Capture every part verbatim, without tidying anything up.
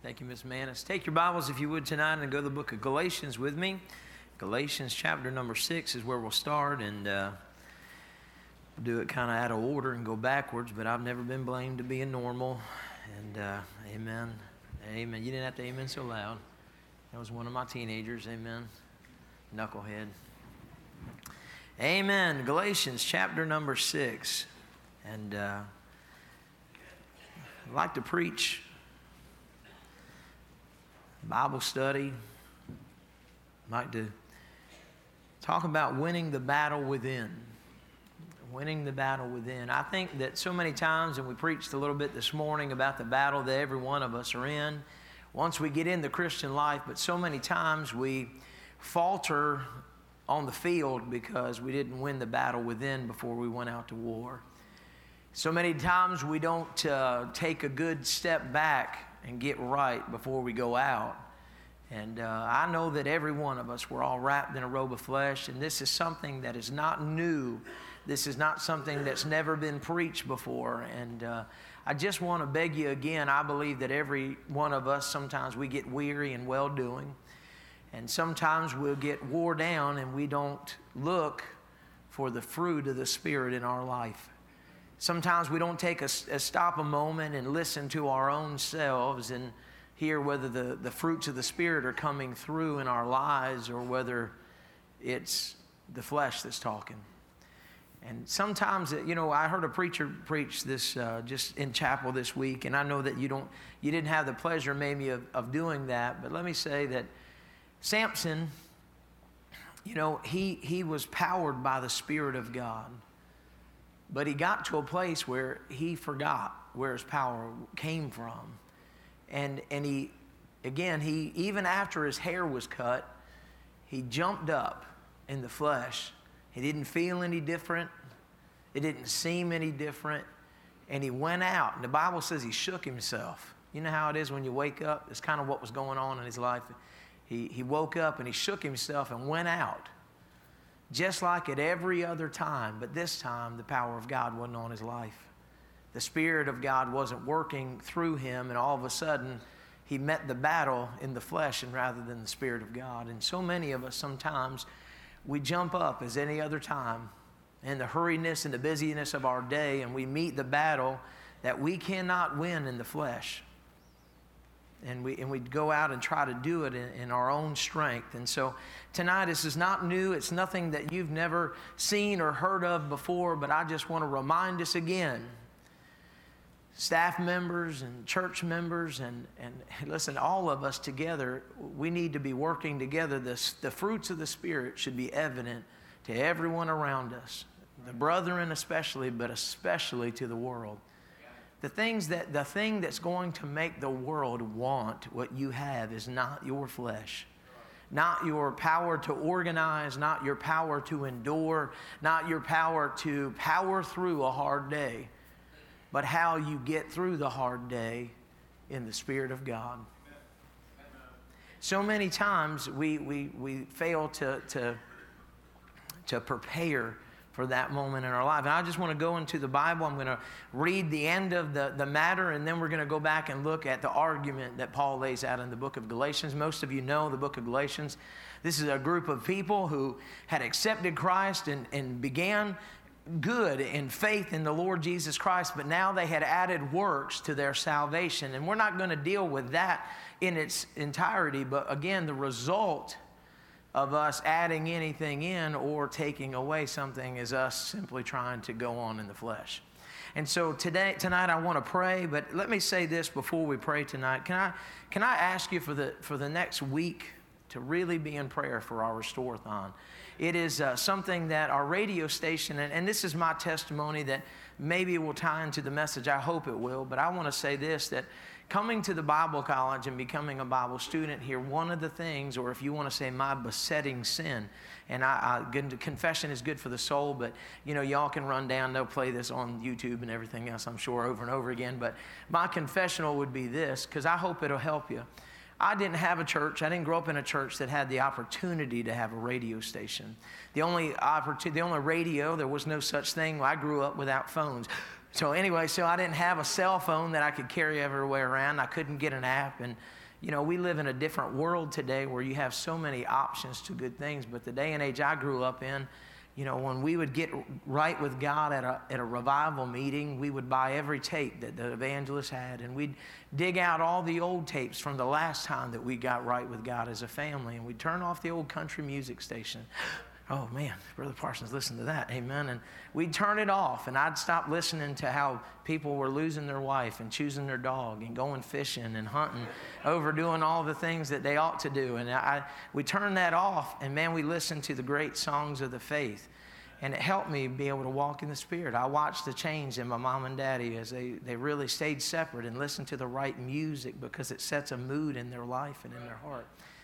Thank you, Miss Manis. Take your Bibles, if you would, tonight and go to the book of Galatians with me. Galatians chapter number six is where we'll start, and uh, we'll do it kind of out of order and go backwards, but I've never been blamed to being normal. And uh, amen. Amen. You didn't have to amen so loud. That was one of my teenagers. Amen. Knucklehead. Amen. Galatians chapter number six. And uh, I'd like to preach Bible study. I'd like to talk about winning the battle within. Winning the battle within. I think that so many times, and we preached a little bit this morning about the battle that every one of us are in once we get in the Christian life, but so many times we falter on the field because we didn't win the battle within before we went out to war. So many times we don't uh, take a good step back and get right before we go out. And uh, I know that every one of us, we're all wrapped in a robe of flesh, and this is something that is not new. This is not something that's never been preached before. And uh, I just want to beg you again, I believe that every one of us, sometimes we get weary in well-doing. And sometimes we'll get wore down and we don't look for the fruit of the Spirit in our life. Sometimes we don't take a, a stop a moment and listen to our own selves and hear whether the, the fruits of the Spirit are coming through in our lives or whether it's the flesh that's talking. And sometimes, you know, I heard a preacher preach this uh, just in chapel this week, and I know that you don't, you didn't have the pleasure maybe of, of doing that, but let me say that Samson, you know, he he was powered by the Spirit of God, but he got to a place where he forgot where his power came from, and and he, again, he even after his hair was cut, he jumped up in the flesh. He didn't feel any different. It didn't seem any different. And he went out. And the Bible says he shook himself. You know how it is when you wake up? It's kind of what was going on in his life. He, he woke up and he shook himself and went out. Just like at every other time. But this time, the power of God wasn't on his life. The Spirit of God wasn't working through him. And all of a sudden, he met the battle in the flesh and rather than the Spirit of God. And so many of us sometimes, we jump up as any other time in the hurriness and the busyness of our day, and we meet the battle that we cannot win in the flesh. And we and we go out and try to do it in, in our own strength. And so tonight, this is not new. It's nothing that you've never seen or heard of before, but I just want to remind us again, staff members and church members, and, and listen, all of us together, we need to be working together. This, the fruits of the Spirit should be evident to everyone around us, the brethren especially, but especially to the world. The things that the thing that's going to make the world want what you have is not your flesh, not your power to organize, not your power to endure, not your power to power through a hard day, but how you get through the hard day in the Spirit of God. So many times we we we fail to to to prepare for that moment in our life. And I just want to go into the Bible. I'm going to read the end of the, the matter, and then we're going to go back and look at the argument that Paul lays out in the book of Galatians. Most of you know the book of Galatians. This is a group of people who had accepted Christ and, and began good in faith in the Lord Jesus Christ, but now they had added works to their salvation. And we're not going to deal with that in its entirety, but again, the result of us adding anything in or taking away something is us simply trying to go on in the flesh. And so today, tonight, I want to pray, but let me say this before we pray tonight. Can I, can I ask you for the for the next week to really be in prayer for our Restore-a-thon? It is uh, something that our radio station, and, and this is my testimony that maybe it will tie into the message. I hope it will, but I want to say this, that coming to the Bible college and becoming a Bible student here, one of the things, or if you want to say my besetting sin, and I, I confession is good for the soul, but you know, y'all can run down, they'll play this on YouTube and everything else, I'm sure, over and over again, but my confessional would be this, because I hope it'll help you. I didn't have a church. I didn't grow up in a church that had the opportunity to have a radio station. The only opportunity, the only radio, there was no such thing. I grew up without phones. So anyway, so I didn't have a cell phone that I could carry everywhere around. I couldn't get an app. And, you know, we live in a different world today where you have so many options to good things. But the day and age I grew up in, you know, when we would get right with God at a, at a revival meeting, we would buy every tape that the evangelist had, and we'd dig out all the old tapes from the last time that we got right with God as a family, and we'd turn off the old country music station. Oh, man, Brother Parsons listened to that, amen. And we'd turn it off, and I'd stop listening to how people were losing their wife and choosing their dog and going fishing and hunting, overdoing all the things that they ought to do. And I, we turned that off, and, man, we listened to the great songs of the faith. And it helped me be able to walk in the Spirit. I watched the change in my mom and daddy as they, they really stayed separate and listened to the right music because it sets a mood in their life and in their heart.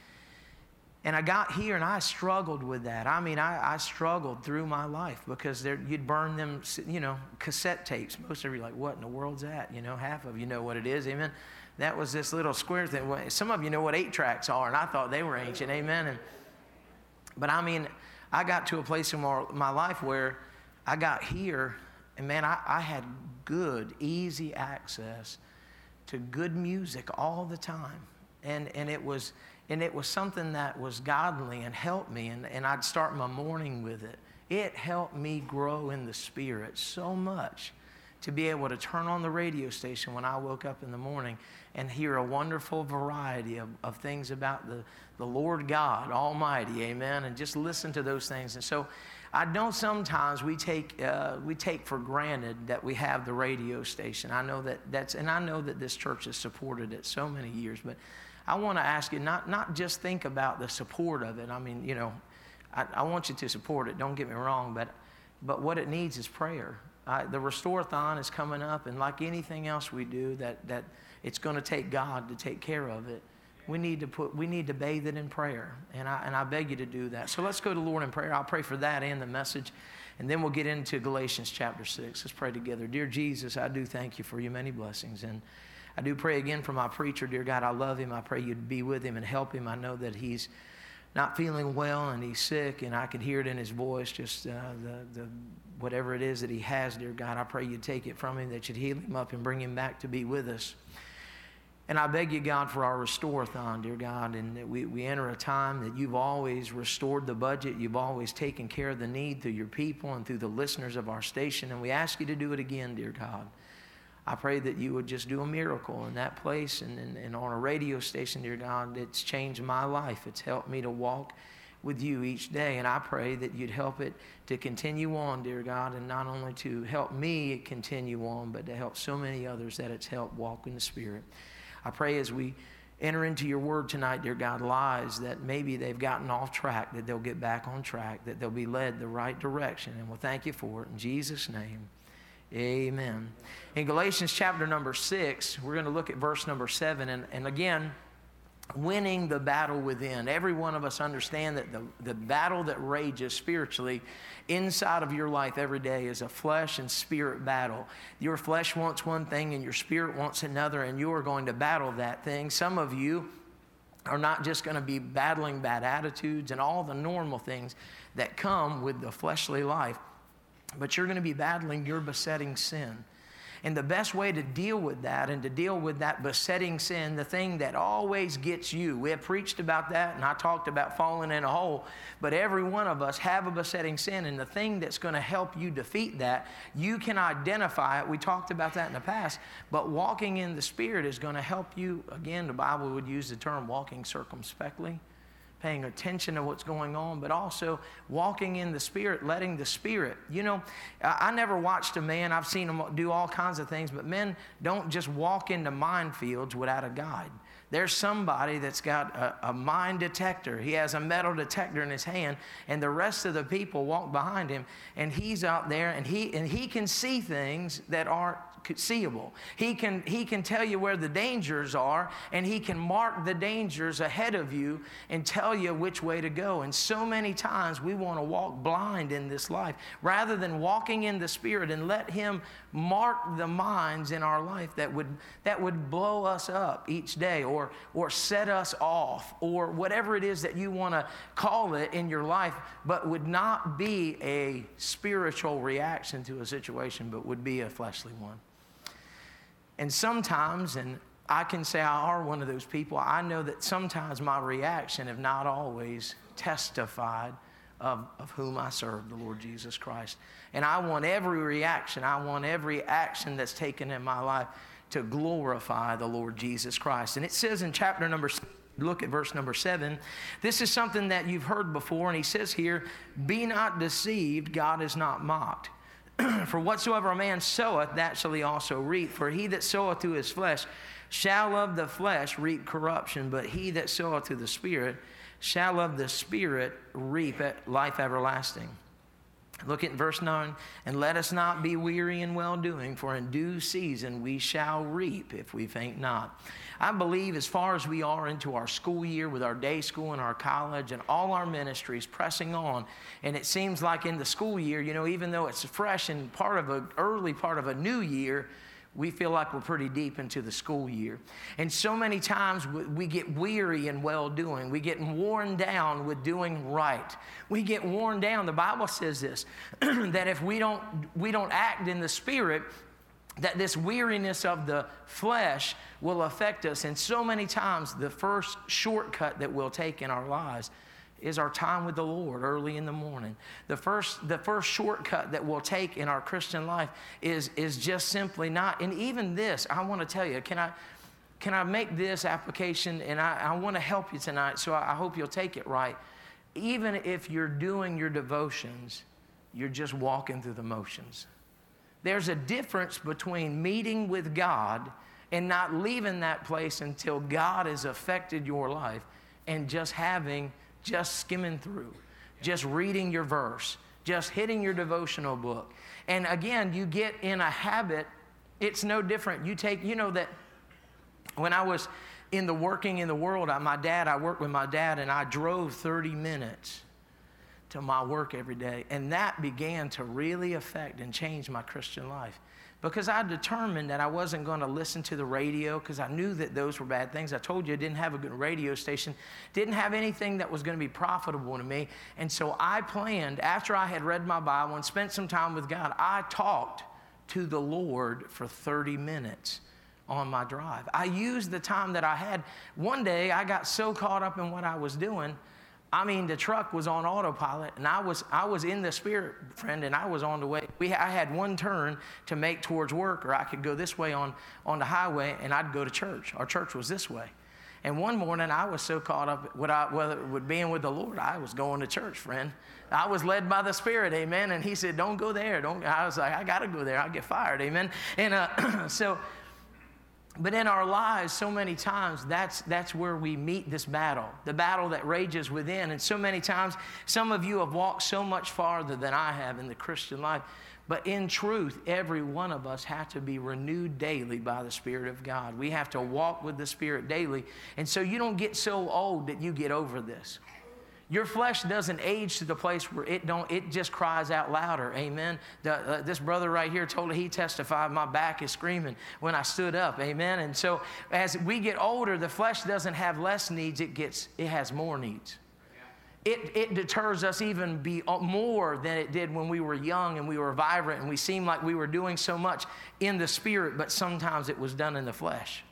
And I got here, and I struggled with that. I mean, I, I struggled through my life because there, you'd burn them, you know, cassette tapes. Most of you are like, what in the world's that? You know, half of you know what it is, amen? That was this little square thing. Some of you know what eight tracks are, and I thought they were ancient, amen? And, but I mean, I got to a place in my, my life where I got here, and man, I, I had good, easy access to good music all the time. And, and it was... And it was something that was godly and helped me, and, and I'd start my morning with it. It helped me grow in the Spirit so much to be able to turn on the radio station when I woke up in the morning and hear a wonderful variety of, of things about the, the Lord God Almighty, amen, and just listen to those things. And so I know sometimes we take uh, we take for granted that we have the radio station. I know that that's, and I know that this church has supported it so many years, but I want to ask you, not, not just think about the support of it. I mean, you know, I, I want you to support it. Don't get me wrong, but but what it needs is prayer. Uh, the Restore-a-thon is coming up, and like anything else we do, that that it's going to take God to take care of it. We need to put we need to bathe it in prayer, and I and I beg you to do that. So let's go to the Lord in prayer. I'll pray for that and the message, and then we'll get into Galatians chapter six. Let's pray together. Dear Jesus, I do thank you for your many blessings, and I do pray again for my preacher. Dear God, I love him. I pray you'd be with him and help him. I know that he's not feeling well and he's sick, and I can hear it in his voice, just uh, the, the whatever it is that he has, dear God. I pray you'd take it from him, that you'd heal him up and bring him back to be with us. And I beg you, God, for our Restore-a-thon, dear God, and that we, we enter a time that you've always restored the budget. You've always taken care of the need through your people and through the listeners of our station, and we ask you to do it again, dear God. I pray that you would just do a miracle in that place and, and, and on a radio station, dear God. It's changed my life. It's helped me to walk with you each day. And I pray that you'd help it to continue on, dear God, and not only to help me continue on, but to help so many others that it's helped walk in the Spirit. I pray as we enter into your word tonight, dear God, lives that maybe they've gotten off track, that they'll get back on track, that they'll be led the right direction. And we'll thank you for it in Jesus' name. Amen. In Galatians chapter number six, we're going to look at verse number seven. And, and again, winning the battle within. Every one of us understand that the, the battle that rages spiritually inside of your life every day is a flesh and spirit battle. Your flesh wants one thing and your spirit wants another, and you are going to battle that thing. Some of you are not just going to be battling bad attitudes and all the normal things that come with the fleshly life, but you're going to be battling your besetting sin. And the best way to deal with that and to deal with that besetting sin, the thing that always gets you, we have preached about that, and I talked about falling in a hole, but every one of us have a besetting sin, and the thing that's going to help you defeat that, you can identify it. We talked about that in the past, but walking in the Spirit is going to help you. Again, the Bible would use the term walking circumspectly, paying attention to what's going on, but also walking in the Spirit, letting the Spirit. You know, I never watched a man, I've seen them do all kinds of things, but men don't just walk into minefields without a guide. There's somebody that's got a, a mine detector. He has a metal detector in his hand, and the rest of the people walk behind him, and he's out there, and he and he can see things that aren't seeable. He can, he can tell you where the dangers are, and he can mark the dangers ahead of you and tell you which way to go. And so many times we want to walk blind in this life rather than walking in the Spirit and let him mark the minds in our life that would, that would blow us up each day or, or set us off or whatever it is that you want to call it in your life, but would not be a spiritual reaction to a situation, but would be a fleshly one. And sometimes, and I can say I are one of those people, I know that sometimes my reaction have not always testified of, of whom I serve, the Lord Jesus Christ. And I want every reaction, I want every action that's taken in my life to glorify the Lord Jesus Christ. And it says in chapter number six, look at verse number seven. This is something that you've heard before, and he says here, "Be not deceived, God is not mocked. For whatsoever a man soweth, that shall he also reap. For he that soweth to his flesh shall of the flesh reap corruption, but he that soweth to the Spirit shall of the Spirit reap life everlasting." Look at verse nine. "And let us not be weary in well-doing, for in due season we shall reap if we faint not." I believe as far as we are into our school year with our day school and our college and all our ministries pressing on, and it seems like in the school year, you know, even though it's fresh and part of an early part of a new year, we feel like we're pretty deep into the school year. And so many times we get weary in well-doing. We get worn down with doing right. We get worn down. The Bible says this, that if we don't, we don't act in the Spirit, that this weariness of the flesh will affect us. And so many times the first shortcut that we'll take in our lives is our time with the Lord early in the morning. The first, the first shortcut that we'll take in our Christian life is, is just simply not, and even this, I want to tell you, can I, can I make this application, and I, I want to help you tonight, so I, I hope you'll take it right. Even if you're doing your devotions, you're just walking through the motions. There's a difference between meeting with God and not leaving that place until God has affected your life and just having just skimming through, just reading your verse, just hitting your devotional book. And again, you get in a habit. It's no different. You take, you know that when I was in the working in the world, I, my dad, I worked with my dad, and I drove thirty minutes to my work every day. And that began to really affect and change my Christian life. Because I determined that I wasn't going to listen to the radio because I knew that those were bad things. I told you I didn't have a good radio station, didn't have anything that was going to be profitable to me. And so I planned, after I had read my Bible and spent some time with God, I talked to the Lord for thirty minutes on my drive. I used the time that I had. One day I got so caught up in what I was doing, I mean, the truck was on autopilot, and I was I was in the Spirit, friend, and I was on the way. We I had one turn to make towards work, or I could go this way on, on the highway, and I'd go to church. Our church was this way. And one morning, I was so caught up with, I, with, with being with the Lord, I was going to church, friend. I was led by the Spirit, amen, and he said, don't go there. Don't. I was like, I got to go there. I'll get fired, amen. And uh, so... But in our lives, so many times, that's, that's where we meet this battle, the battle that rages within. And so many times, some of you have walked so much farther than I have in the Christian life. But in truth, every one of us have to be renewed daily by the Spirit of God. We have to walk with the Spirit daily. And so you don't get so old that you get over this. Your flesh doesn't age to the place where it don't. It just cries out louder. Amen. The, uh, this brother right here told me, he testified, my back is screaming when I stood up. Amen. And so as we get older, the flesh doesn't have less needs. It gets. It has more needs. It, it deters us even be more than it did when we were young and we were vibrant and we seemed like we were doing so much in the Spirit, but sometimes it was done in the flesh.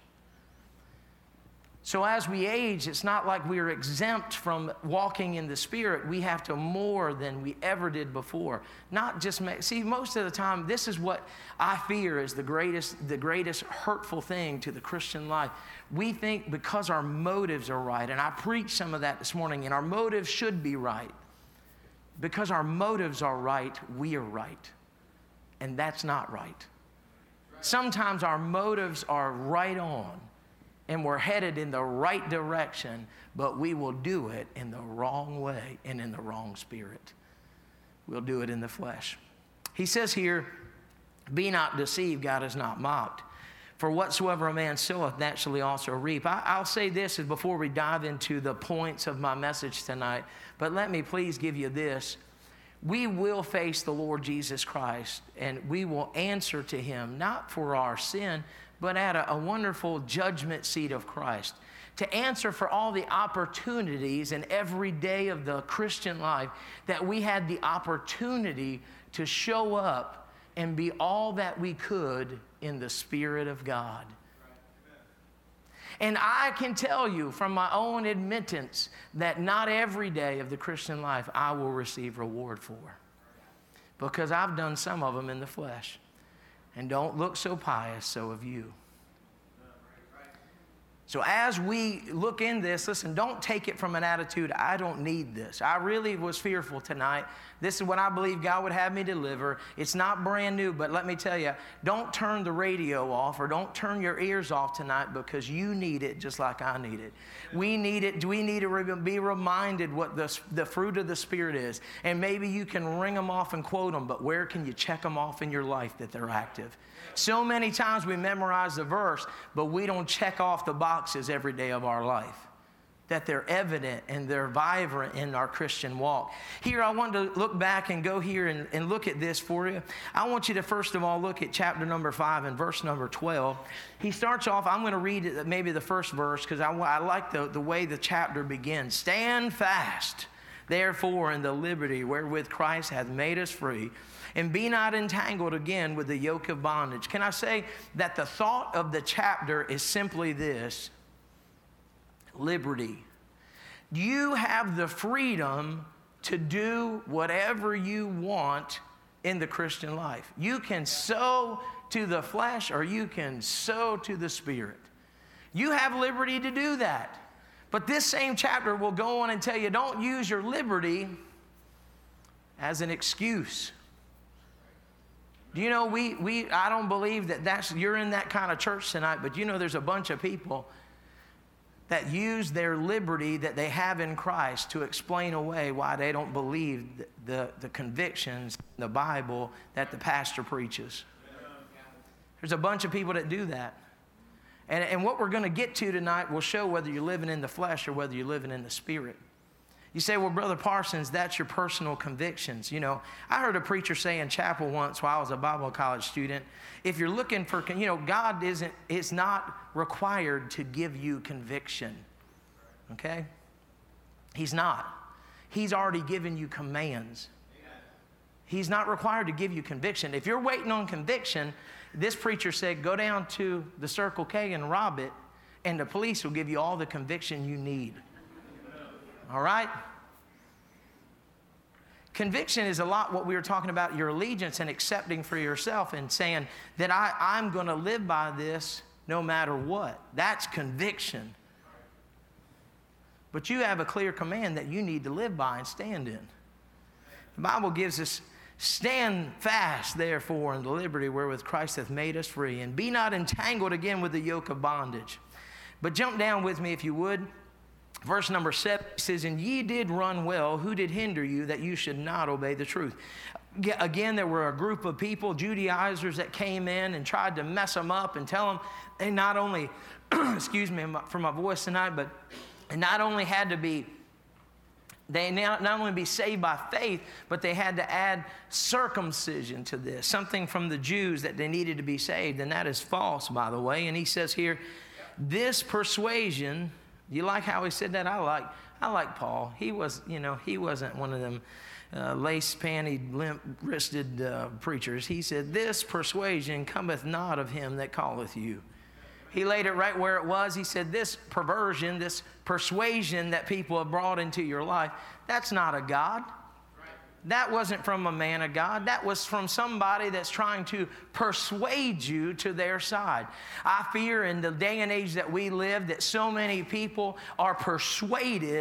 So as we age, it's not like we're exempt from walking in the Spirit. We have to more than we ever did before. Not just make, see, most of the time, this is what I fear is the greatest, the greatest hurtful thing to the Christian life. We think because our motives are right, and I preached some of that this morning, and our motives should be right. Because our motives are right, we are right. And that's not right. Sometimes our motives are right on, and we're headed in the right direction, but we will do it in the wrong way and in the wrong spirit. We'll do it in the flesh. He says here Be not deceived, God is not mocked. For whatsoever a man soweth, that shall he also reap. I, I'll say this is before we dive into the points of my message tonight, but let me please give you this. We will face the Lord Jesus Christ, and we will answer to him, not for our sin, but at a, a wonderful judgment seat of Christ, to answer for all the opportunities in every day of the Christian life that we had the opportunity to show up and be all that we could in the Spirit of God. And I can tell you from my own admittance that not every day of the Christian life I will receive reward for, because I've done some of them in the flesh. And don't look so pious, so have you. So as we look in this, listen, don't take it from an attitude, I don't need this. I really was fearful tonight. This is what I believe God would have me deliver. It's not brand new, but let me tell you, don't turn the radio off or don't turn your ears off tonight, because you need it just like I need it. We need it. We need to be reminded what the, the fruit of the Spirit is. And maybe you can ring them off and quote them, but where can you check them off in your life that they're active? So many times we memorize the verse, but we don't check off the boxes every day of our life, that they're evident and they're vibrant in our Christian walk. Here, I want to look back and go here and, and look at this for you. I want you to first of all look at chapter number five and verse number twelve. He starts off, I'm going to read it, maybe the first verse, because I, I like the, the way the chapter begins. Stand fast, therefore, in the liberty wherewith Christ hath made us free, and be not entangled again with the yoke of bondage. Can I say that the thought of the chapter is simply this: liberty. You have the freedom to do whatever you want in the Christian life. You can sow to the flesh or you can sow to the Spirit. You have liberty to do that. But this same chapter will go on and tell you, don't use your liberty as an excuse. Do you know, we, we, I don't believe that that's, you're in that kind of church tonight, but you know there's a bunch of people that use their liberty that they have in Christ to explain away why they don't believe the, the, the convictions in the Bible that the pastor preaches. There's a bunch of people that do that. And, and what we're going to get to tonight will show whether you're living in the flesh or whether you're living in the Spirit. You say, well, Brother Parsons, that's your personal convictions. You know, I heard a preacher say in chapel once while I was a Bible college student, if you're looking for, you know, God isn't, is not required to give you conviction. Okay? He's not. He's already given you commands. He's not required to give you conviction. If you're waiting on conviction, this preacher said, go down to the Circle K and rob it, and the police will give you all the conviction you need. All right? Conviction is a lot what we were talking about, your allegiance and accepting for yourself and saying that I, I'm going to live by this no matter what. That's conviction. But you have a clear command that you need to live by and stand in. The Bible gives us, stand fast, therefore, in the liberty wherewith Christ hath made us free, and be not entangled again with the yoke of bondage. But jump down with me if you would. Verse number seven says, and ye did run well, who did hinder you that you should not obey the truth? Again, there were a group of people, Judaizers, that came in and tried to mess them up and tell them they not only, excuse me for my voice tonight, but they not only had to be, they not only be saved by faith, but they had to add circumcision to this, something from the Jews that they needed to be saved, and that is false, by the way. And he says here, this persuasion. You like how he said that? I like I like Paul. He was, you know, he wasn't one of them uh, lace-pantied, limp-wristed uh, preachers. He said, this persuasion cometh not of him that calleth you. He laid it right where it was. He said, this perversion, this persuasion that people have brought into your life, that's not a God. That wasn't from a man of God. That was from somebody that's trying to persuade you to their side. I fear in the day and age that we live that so many people are persuaded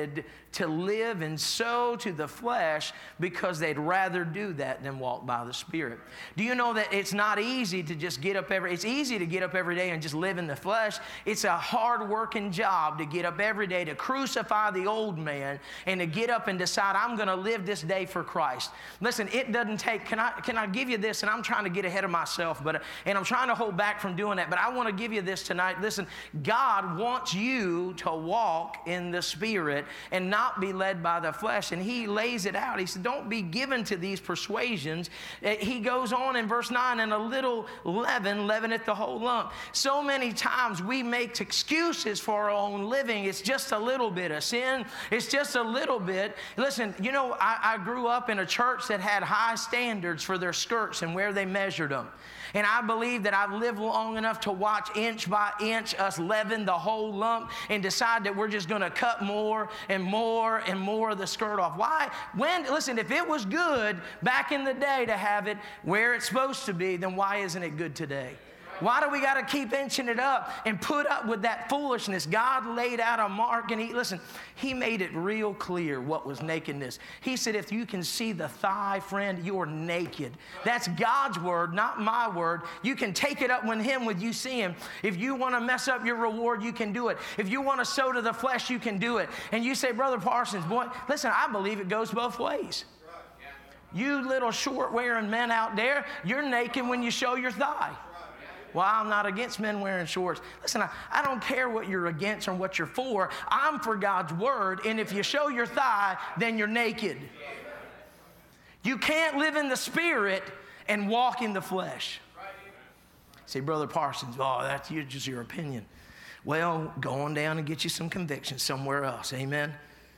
to live and sow to the flesh because they'd rather do that than walk by the Spirit. Do you know that it's not easy to just get up every, it's easy to get up every day and just live in the flesh. It's a hard-working job to get up every day to crucify the old man and to get up and decide, I'm going to live this day for Christ. Listen, it doesn't take, can I, can I give you this? And I'm trying to get ahead of myself, but, and I'm trying to hold back from doing that, but I want to give you this tonight. Listen, God wants you to walk in the Spirit and not be led by the flesh. And he lays it out. He said, don't be given to these persuasions. He goes on in verse nine, and a little leaven leaveneth the whole lump. So many times we make excuses for our own living. It's just a little bit of sin. It's just a little bit. Listen, you know, I, I grew up in a church that had high standards for their skirts and where they measured them. And I believe that I've lived long enough to watch inch by inch us leaven the whole lump and decide that we're just going to cut more and more and more of the skirt off. Why? When, listen, if it was good back in the day to have it where it's supposed to be, then why isn't it good today? Why do we got to keep inching it up and put up with that foolishness? God laid out a mark, and he, listen, he made it real clear what was nakedness. He said, if you can see the thigh, friend, you're naked. That's God's word, not my word. You can take it up with him when you see him. If you want to mess up your reward, you can do it. If you want to sow to the flesh, you can do it. And you say, Brother Parsons, boy, listen, I believe it goes both ways. You little short-wearing men out there, you're naked when you show your thigh. Well, I'm not against men wearing shorts. Listen, I, I don't care what you're against or what you're for. I'm for God's word, and if you show your thigh, then you're naked. You can't live in the Spirit and walk in the flesh. Say, Brother Parsons, oh, that's just your opinion. Well, go on down and get you some conviction somewhere else. Amen?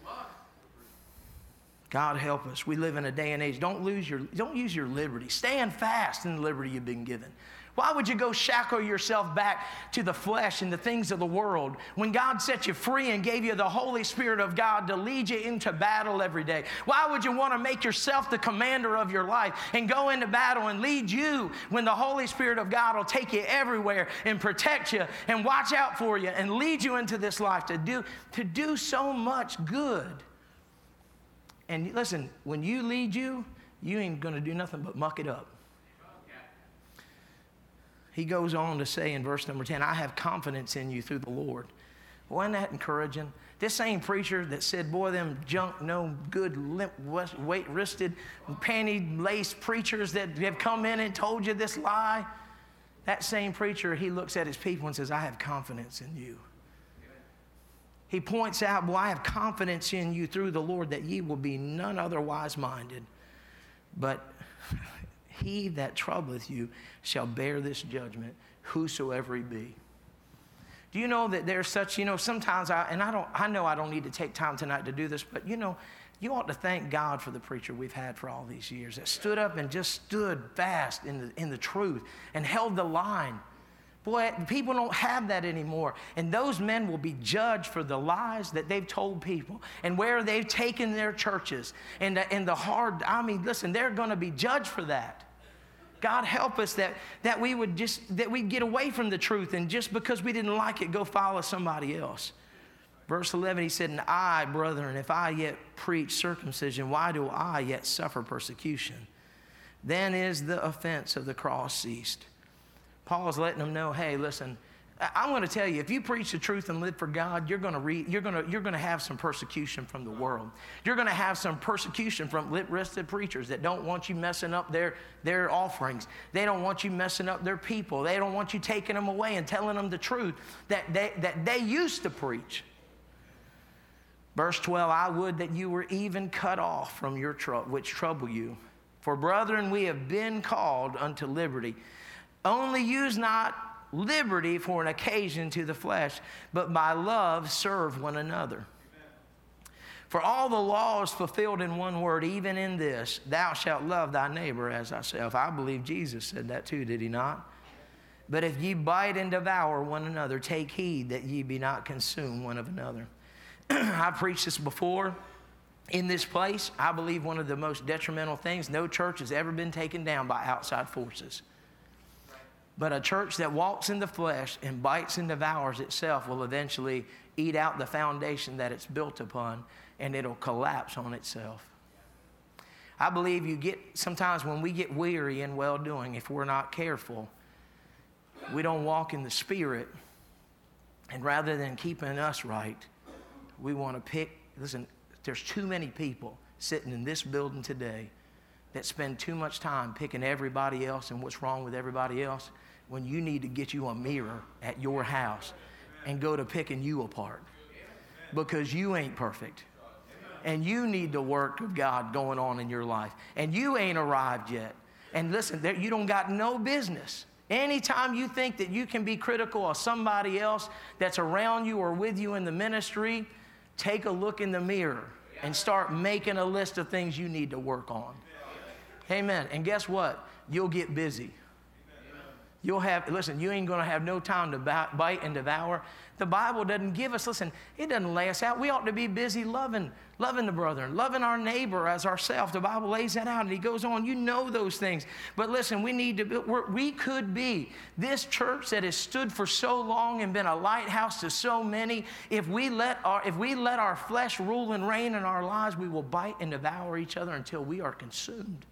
God help us. We live in a day and age. Don't lose your, don't use your liberty. Stand fast in the liberty you've been given. Why would you go shackle yourself back to the flesh and the things of the world when God set you free and gave you the Holy Spirit of God to lead you into battle every day? Why would you want to make yourself the commander of your life and go into battle and lead you when the Holy Spirit of God will take you everywhere and protect you and watch out for you and lead you into this life to do, to do so much good? And listen, when you lead you, you ain't going to do nothing but muck it up. He goes on to say in verse number ten, I have confidence in you through the Lord. Wasn't that encouraging? This same preacher that said, boy, them junk, no good, limp, weight-wristed, panty-laced preachers that have come in and told you this lie, that same preacher, he looks at his people and says, I have confidence in you. He points out, well, I have confidence in you through the Lord that ye will be none otherwise minded, but he that troubleth you shall bear this judgment, whosoever he be. Do you know that there's such, you know, sometimes I, and I don't, I know I don't need to take time tonight to do this, but you know, you ought to thank God for the preacher we've had for all these years that stood up and just stood fast in the, in the truth and held the line. Boy, people don't have that anymore. And those men will be judged for the lies that they've told people and where they've taken their churches. And the, and the hard, I mean, listen, they're going to be judged for that. God help us that, that we would just, that we'd get away from the truth and just because we didn't like it, go follow somebody else. Verse eleven, he said, and I, brethren, if I yet preach circumcision, why do I yet suffer persecution? Then is the offense of the cross ceased. Paul's letting them know, hey, listen, I'm going to tell you, if you preach the truth and live for God, you're going to re, you're going to you're going to have some persecution from the world. You're going to have some persecution from lip-wristed preachers that don't want you messing up their their offerings. They don't want you messing up their people. They don't want you taking them away and telling them the truth that they that they used to preach. Verse twelve, I would that you were even cut off from your trouble, which trouble you. For brethren, we have been called unto liberty. Only use not liberty for an occasion to the flesh, but by love serve one another. Amen. For all the law is fulfilled in one word, even in this, thou shalt love thy neighbor as thyself. I believe Jesus said that too, did he not? But if ye bite and devour one another, take heed that ye be not consumed one of another. I've preached this before. In this place, I believe one of the most detrimental things, no church has ever been taken down by outside forces. But a church that walks in the flesh and bites and devours itself will eventually eat out the foundation that it's built upon, and it'll collapse on itself. I believe you get, sometimes when we get weary in well-doing, if we're not careful, we don't walk in the Spirit, and rather than keeping us right, we want to pick, listen, there's too many people sitting in this building today that spend too much time picking everybody else and what's wrong with everybody else, when you need to get you a mirror at your house and go to picking you apart, because you ain't perfect. And you need the work of God going on in your life. And you ain't arrived yet. And listen, there, you don't got no business. Anytime you think that you can be critical of somebody else that's around you or with you in the ministry, take a look in the mirror and start making a list of things you need to work on. Amen. And guess what? You'll get busy. You'll have, listen, you ain't going to have no time to bite and devour. The Bible doesn't give us, listen, it doesn't lay us out. We ought to be busy loving, loving the brother, loving our neighbor as ourselves. The Bible lays that out, and he goes on. You know those things. But listen, we need to, we're, we could be this church that has stood for so long and been a lighthouse to so many. If we let our, if we let our flesh rule and reign in our lives, we will bite and devour each other until we are consumed.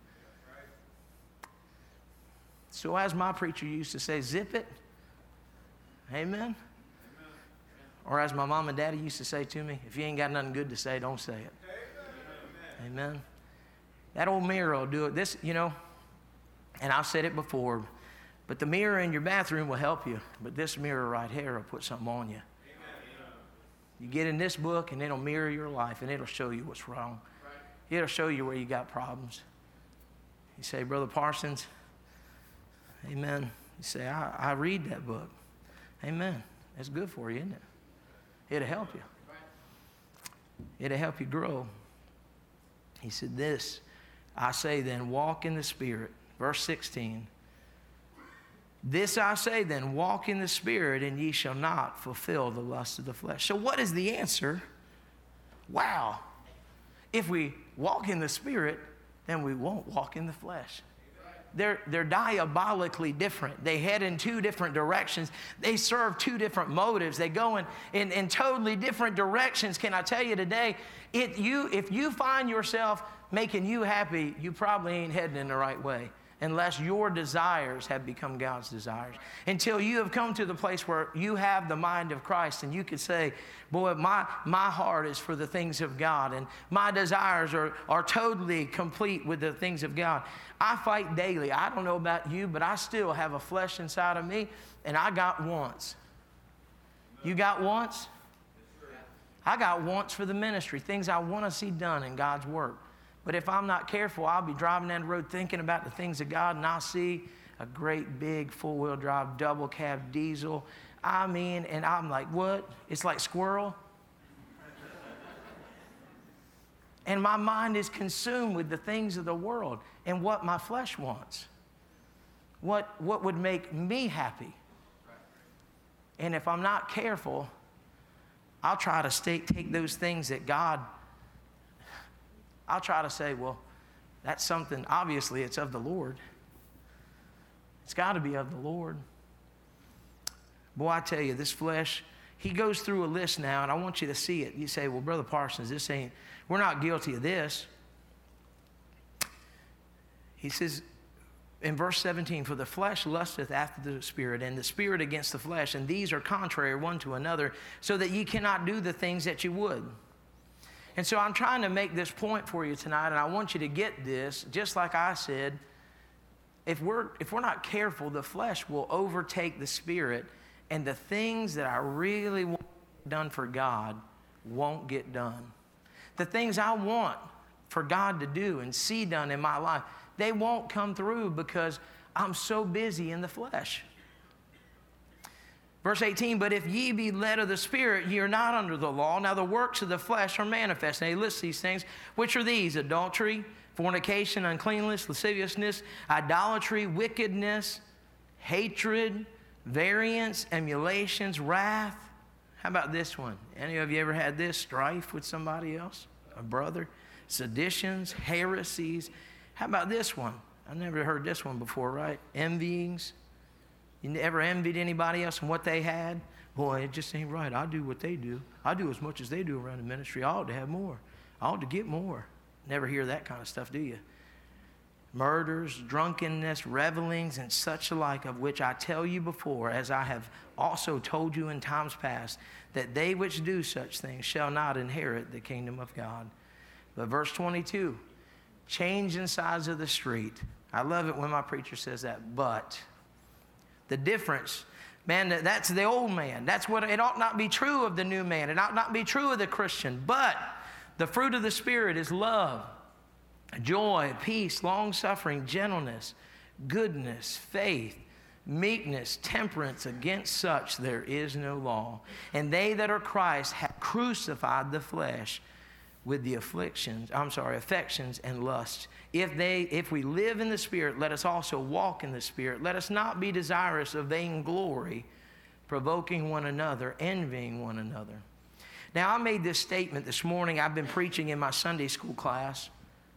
So as my preacher used to say, zip it. Amen? Amen. Or as my mom and daddy used to say to me, if you ain't got nothing good to say, don't say it. Amen. Amen. That old mirror will do it. This, you know, and I've said it before, but the mirror in your bathroom will help you, but this mirror right here will put something on you. Amen. You get in this book, and it'll mirror your life, and it'll show you what's wrong. Right. It'll show you where you got problems. You say, Brother Parsons, amen. You say, I, I read that book. Amen. That's good for you, isn't it? It'll help you. It'll help you grow. He said this, I say then, walk in the Spirit. Verse sixteen. This I say then, walk in the Spirit, and ye shall not fulfill the lust of the flesh. So what is the answer? Wow. If we walk in the Spirit, then we won't walk in the flesh. They're, they're diabolically different. They head in two different directions. They serve two different motives. They go in, in, in totally different directions. Can I tell you today, it, you, if you find yourself making you happy, you probably ain't heading in the right way, unless your desires have become God's desires. Until you have come to the place where you have the mind of Christ, and you could say, boy, my, my heart is for the things of God, and my desires are, are totally complete with the things of God. I fight daily. I don't know about you, but I still have a flesh inside of me, and I got wants. You got wants? I got wants for the ministry, things I want to see done in God's work. But if I'm not careful, I'll be driving down the road thinking about the things of God, and I'll see a great big four-wheel drive double cab diesel. I mean, and I'm like, what? It's like squirrel. And my mind is consumed with the things of the world and what my flesh wants. What, what would make me happy. And if I'm not careful, I'll try to stay, take those things that God, I'll try to say, well, that's something, obviously it's of the Lord. It's got to be of the Lord. Boy, I tell you, this flesh, he goes through a list now, and I want you to see it. You say, well, Brother Parsons, this ain't, we're not guilty of this. He says in verse seventeen, for the flesh lusteth after the Spirit, and the Spirit against the flesh, and these are contrary one to another, so that ye cannot do the things that you would. And so I'm trying to make this point for you tonight, and I want you to get this, just like I said, if we're, if we're not careful, the flesh will overtake the Spirit, and the things that I really want done for God won't get done. The things I want for God to do and see done in my life, they won't come through because I'm so busy in the flesh. Verse eighteen, but if ye be led of the Spirit, ye are not under the law. Now the works of the flesh are manifest. Now he lists these things, which are these: adultery, fornication, uncleanness, lasciviousness, idolatry, wickedness, hatred, variance, emulations, wrath. How about this one? Any of you ever had this? Strife with somebody else, a brother? Seditions, heresies. How about this one? I never heard this one before, right? Envyings, You ever envied anybody else and what they had? Boy, it just ain't right. I do what they do. I do as much as they do around the ministry. I ought to have more. I ought to get more. Never hear that kind of stuff, do you? Murders, drunkenness, revelings, and such alike, of which I tell you before, as I have also told you in times past, that they which do such things shall not inherit the kingdom of God. But verse twenty-two, change in size of the street. I love it when my preacher says that, but the difference, man, that's the old man. That's what, it ought not be true of the new man. It ought not be true of the Christian. But the fruit of the Spirit is love, joy, peace, long-suffering, gentleness, goodness, faith, meekness, temperance. Against such there is no law. And they that are Christ have crucified the flesh with the afflictions, I'm sorry, affections and lusts. If they, if we live in the Spirit, let us also walk in the Spirit. Let us not be desirous of vainglory, provoking one another, envying one another. Now, I made this statement this morning. I've been preaching in my Sunday school class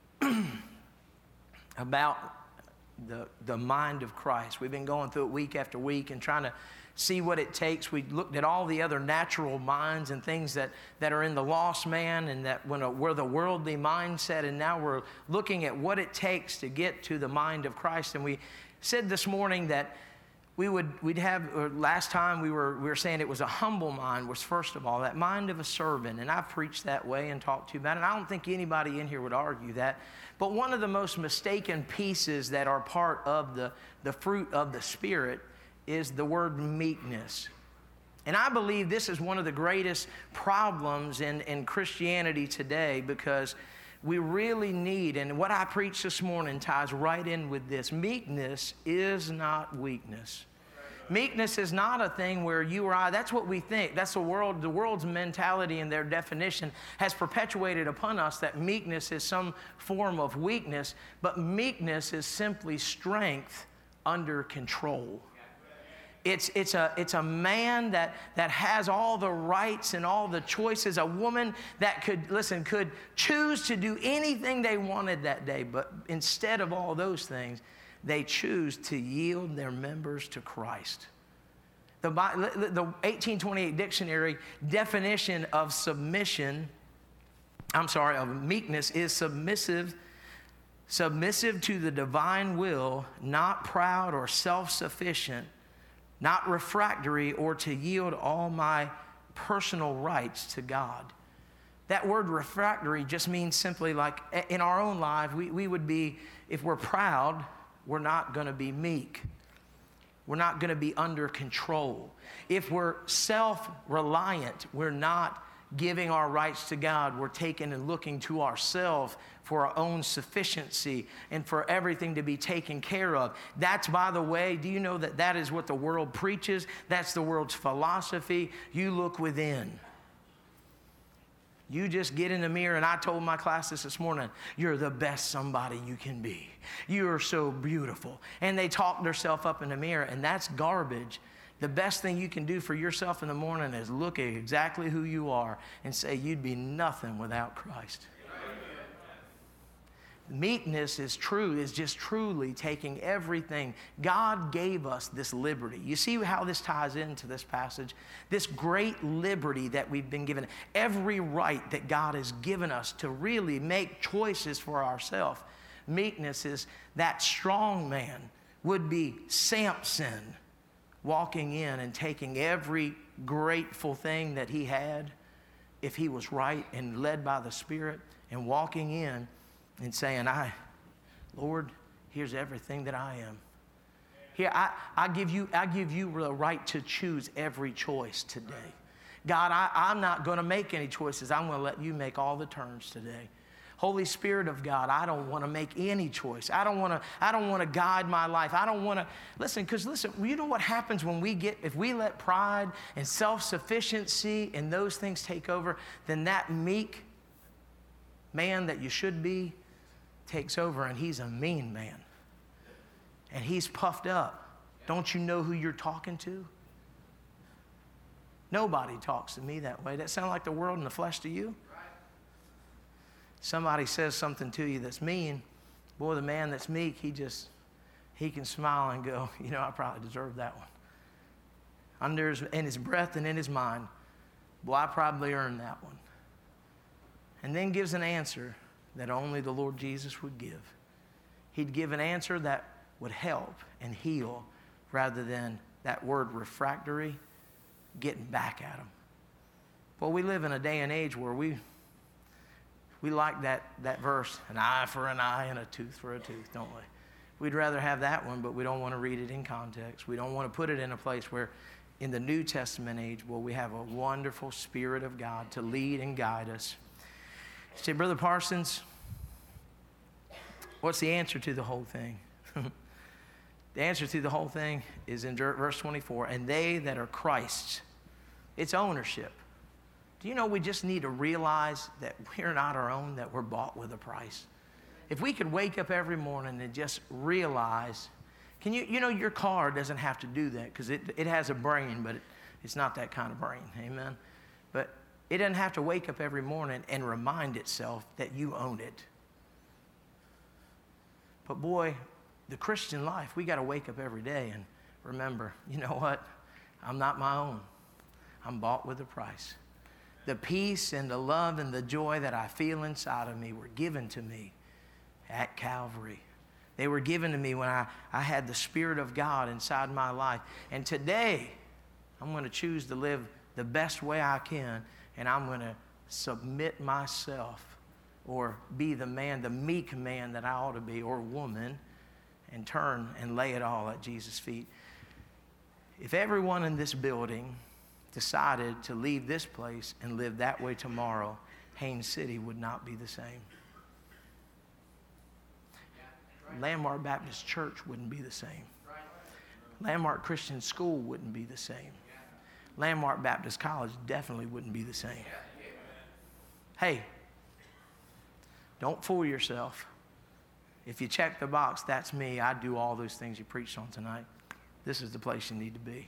about the, the mind of Christ. We've been going through it week after week and trying to see what it takes. We looked at all the other natural minds and things that, that are in the lost man and that when a, we're the worldly mindset, and now we're looking at what it takes to get to the mind of Christ. And we said this morning that we would, we'd have, or last time we were, we were saying it was a humble mind was first of all, that mind of a servant. And I've preached that way and talked to you about it. And I don't think anybody in here would argue that. But one of the most mistaken pieces that are part of the, the fruit of the Spirit is the word meekness. And I believe this is one of the greatest problems in, in Christianity today, because we really need, and what I preached this morning ties right in with this. Meekness is not weakness. Meekness is not a thing where you or I, that's what we think. That's the world, the world's mentality and their definition has perpetuated upon us that meekness is some form of weakness, but meekness is simply strength under control. It's, it's, a, it's a man that, that has all the rights and all the choices, a woman that could, listen, could choose to do anything they wanted that day, but instead of all those things, they choose to yield their members to Christ. The, the eighteen twenty-eight dictionary definition of submission, I'm sorry, of meekness is submissive, submissive to the divine will, not proud or self-sufficient, not refractory, or to yield all my personal rights to God. That word refractory just means simply like in our own life, we, we would be, if we're proud, we're not going to be meek. We're not going to be under control. If we're self-reliant, we're not giving our rights to God. We're taking and looking to ourselves for our own sufficiency and for everything to be taken care of. That's, by the way, do you know that that is what the world preaches? That's the world's philosophy. You look within. You just get in the mirror, and I told my class this this morning, you're the best somebody you can be. You are so beautiful. And they talk themselves up in the mirror, and that's garbage. The best thing you can do for yourself in the morning is look at exactly who you are and say you'd be nothing without Christ. Meekness is true, is just truly taking everything. God gave us this liberty. You see how this ties into this passage? This great liberty that we've been given. Every right that God has given us to really make choices for ourselves. Meekness is that strong man would be Samson walking in and taking every grateful thing that he had, if he was right and led by the Spirit, and walking in and saying, I, Lord, here's everything that I am. Here, I, I give you, I give you the right to choose every choice today. God, I, I'm not going to make any choices. I'm going to let you make all the turns today. Holy Spirit of God, I don't want to make any choice. I don't want to, I don't want to guide my life. I don't want to, listen, because listen, you know what happens when we get, if we let pride and self-sufficiency and those things take over, then that meek man that you should be takes over, and he's a mean man. And he's puffed up. Don't you know who you're talking to? Nobody talks to me that way. That sound like the world in the flesh to you? Somebody says something to you that's mean, boy, the man that's meek, he just, he can smile and go, you know, I probably deserve that one. under his, in his breath and in his mind, well, I probably earned that one. And then gives an answer that only the Lord Jesus would give. He'd give an answer that would help and heal rather than that word refractory getting back at him. Well, we live in a day and age where we we like that, that verse, an eye for an eye and a tooth for a tooth, don't we? We'd rather have that one, but we don't want to read it in context. We don't want to put it in a place where in the New Testament age, well, we have a wonderful Spirit of God to lead and guide us. Say, Brother Parsons, what's the answer to the whole thing? The answer to the whole thing is in verse twenty-four, and they that are Christ's. It's ownership. Do you know we just need to realize that we're not our own, that we're bought with a price? If we could wake up every morning and just realize, can you, you know, your car doesn't have to do that because it, it has a brain, but it, it's not that kind of brain, amen? But it doesn't have to wake up every morning and remind itself that you own it. But boy, the Christian life, we got to wake up every day and remember, you know what? I'm not my own. I'm bought with a price. The peace and the love and the joy that I feel inside of me were given to me at Calvary. They were given to me when I, I had the Spirit of God inside my life. And today, I'm going to choose to live the best way I can, and I'm going to submit myself or be the man, the meek man that I ought to be, or woman, and turn and lay it all at Jesus' feet. If everyone in this building decided to leave this place and live that way tomorrow, Haines City would not be the same. Landmark Baptist Church wouldn't be the same. Landmark Christian School wouldn't be the same. Landmark Baptist College definitely wouldn't be the same. Hey, don't fool yourself. If you check the box, that's me. I do all those things you preached on tonight. This is the place you need to be.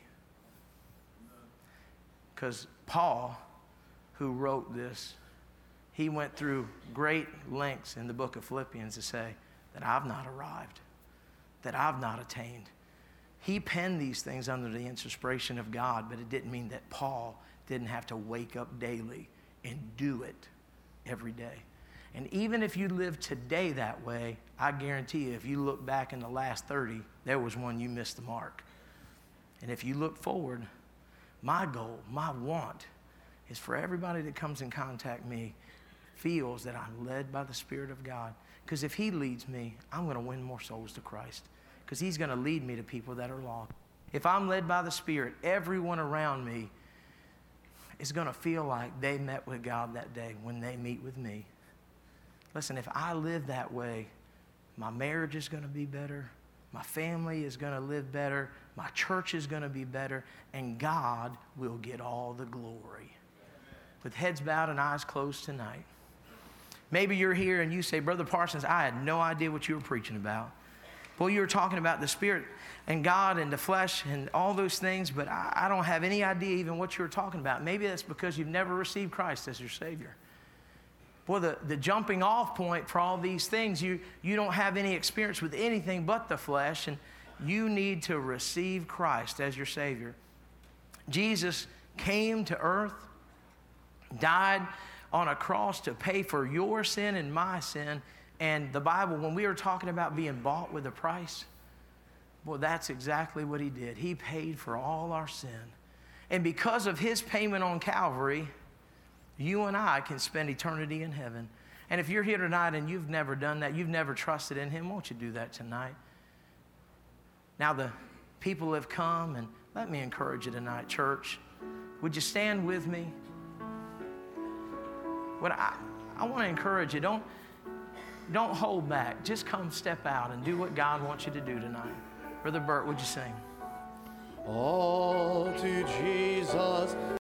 Because Paul, who wrote this, he went through great lengths in the book of Philippians to say that I've not arrived, that I've not attained. He penned these things under the inspiration of God, but it didn't mean that Paul didn't have to wake up daily and do it every day. And even if you live today that way, I guarantee you, if you look back in the last thirty, there was one you missed the mark. And if you look forward, my goal, my want, is for everybody that comes in contact with me feels that I'm led by the Spirit of God. Because if He leads me, I'm going to win more souls to Christ. Because He's going to lead me to people that are lost. If I'm led by the Spirit, everyone around me is going to feel like they met with God that day when they meet with me. Listen, if I live that way, my marriage is going to be better. My family is going to live better. My church is going to be better. And God will get all the glory. With heads bowed and eyes closed tonight. Maybe you're here and you say, Brother Parsons, I had no idea what you were preaching about. Well, you were talking about the Spirit and God and the flesh and all those things, but I, I don't have any idea even what you were talking about. Maybe that's because you've never received Christ as your Savior. Boy, the, the jumping off point for all these things, you, you don't have any experience with anything but the flesh, and you need to receive Christ as your Savior. Jesus came to earth, died on a cross to pay for your sin and my sin. And the Bible, when we were talking about being bought with a price, well, that's exactly what He did. He paid for all our sin. And because of His payment on Calvary, you and I can spend eternity in heaven. And if you're here tonight and you've never done that, you've never trusted in Him, won't you do that tonight? Now the people have come, and let me encourage you tonight, church. Would you stand with me? What I, I want to encourage you, don't, don't hold back. Just come step out and do what God wants you to do tonight. Brother Bert, would you sing? All to Jesus